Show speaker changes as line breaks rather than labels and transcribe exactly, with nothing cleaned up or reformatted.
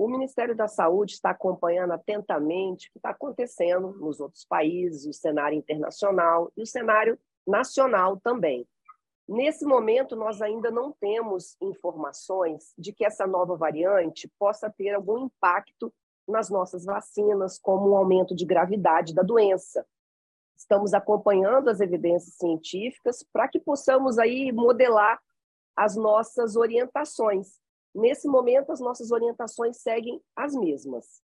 O Ministério da Saúde está acompanhando atentamente o que está acontecendo nos outros países, o cenário internacional e o cenário nacional também. Nesse momento, nós ainda não temos informações de que essa nova variante possa ter algum impacto nas nossas vacinas, como um aumento de gravidade da doença. Estamos acompanhando as evidências científicas para que possamos aí modelar as nossas orientações. Nesse momento, as nossas orientações seguem as mesmas.